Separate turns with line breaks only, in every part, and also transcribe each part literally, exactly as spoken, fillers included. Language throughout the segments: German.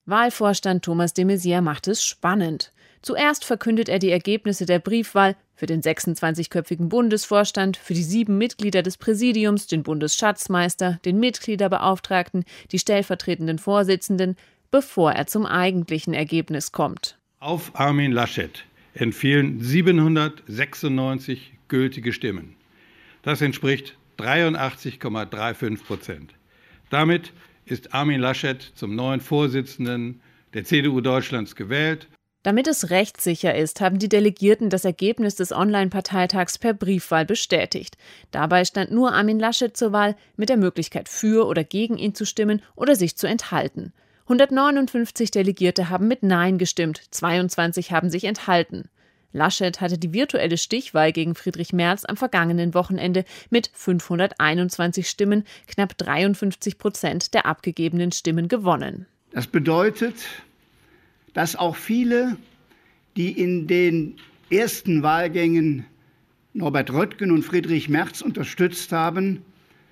Wahlvorstand Thomas de Maizière macht es spannend. Zuerst verkündet er die Ergebnisse der Briefwahl für den sechsundzwanzigköpfigen Bundesvorstand, für die sieben Mitglieder des Präsidiums, den Bundesschatzmeister, den Mitgliederbeauftragten, die stellvertretenden Vorsitzenden, bevor er zum eigentlichen Ergebnis kommt.
Auf Armin Laschet entfielen siebenhundertsechsundneunzig gültige Stimmen. Das entspricht dreiundachtzig Komma fünfunddreißig Prozent. Damit ist Armin Laschet zum neuen Vorsitzenden der C D U Deutschlands gewählt.
Damit es rechtssicher ist, haben die Delegierten das Ergebnis des Online-Parteitags per Briefwahl bestätigt. Dabei stand nur Armin Laschet zur Wahl, mit der Möglichkeit, für oder gegen ihn zu stimmen oder sich zu enthalten. hundertneunundfünfzig Delegierte haben mit Nein gestimmt, zweiundzwanzig haben sich enthalten. Laschet hatte die virtuelle Stichwahl gegen Friedrich Merz am vergangenen Wochenende mit fünfhunderteinundzwanzig Stimmen, knapp dreiundfünfzig Prozent der abgegebenen Stimmen gewonnen.
Das bedeutet, dass auch viele, die in den ersten Wahlgängen Norbert Röttgen und Friedrich Merz unterstützt haben,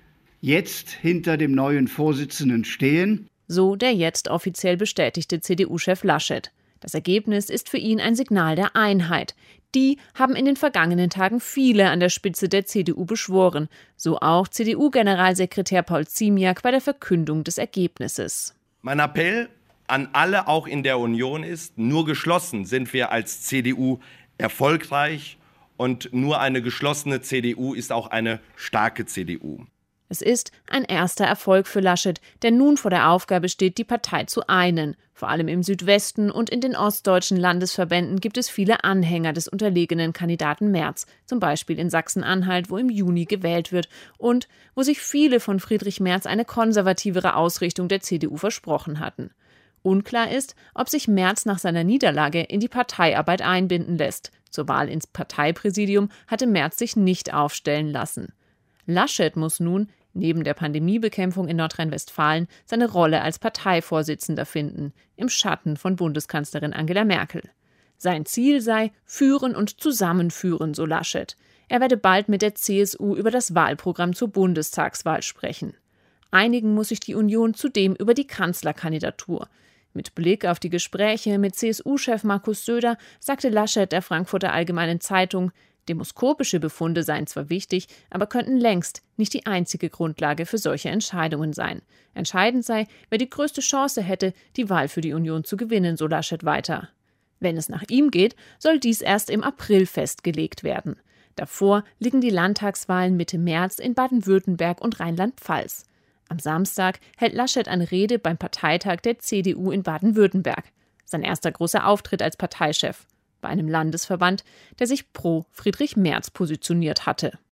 jetzt hinter dem neuen Vorsitzenden stehen.
So der jetzt offiziell bestätigte C D U-Chef Laschet. Das Ergebnis ist für ihn ein Signal der Einheit. Die haben in den vergangenen Tagen viele an der Spitze der C D U beschworen, so auch C D U-Generalsekretär Paul Ziemiak bei der Verkündung des Ergebnisses.
Mein Appell an alle auch in der Union ist, nur geschlossen sind wir als C D U erfolgreich und nur eine geschlossene C D U ist auch eine starke C D U.
Es ist ein erster Erfolg für Laschet, der nun vor der Aufgabe steht, die Partei zu einen. Vor allem im Südwesten und in den ostdeutschen Landesverbänden gibt es viele Anhänger des unterlegenen Kandidaten Merz, zum Beispiel in Sachsen-Anhalt, wo im Juni gewählt wird und wo sich viele von Friedrich Merz eine konservativere Ausrichtung der C D U versprochen hatten. Unklar ist, ob sich Merz nach seiner Niederlage in die Parteiarbeit einbinden lässt. Zur Wahl ins Parteipräsidium hatte Merz sich nicht aufstellen lassen. Laschet muss nun neben der Pandemiebekämpfung in Nordrhein-Westfalen seine Rolle als Parteivorsitzender finden, im Schatten von Bundeskanzlerin Angela Merkel. Sein Ziel sei Führen und Zusammenführen, so Laschet. Er werde bald mit der C S U über das Wahlprogramm zur Bundestagswahl sprechen. Einigen muss sich die Union zudem über die Kanzlerkandidatur. Mit Blick auf die Gespräche mit C S U-Chef Markus Söder sagte Laschet der Frankfurter Allgemeinen Zeitung, demoskopische Befunde seien zwar wichtig, aber könnten längst nicht die einzige Grundlage für solche Entscheidungen sein. Entscheidend sei, wer die größte Chance hätte, die Wahl für die Union zu gewinnen, so Laschet weiter. Wenn es nach ihm geht, soll dies erst im April festgelegt werden. Davor liegen die Landtagswahlen Mitte März in Baden-Württemberg und Rheinland-Pfalz. Am Samstag hält Laschet eine Rede beim Parteitag der C D U in Baden-Württemberg. Sein erster großer Auftritt als Parteichef. Bei einem Landesverband, der sich pro Friedrich Merz positioniert hatte.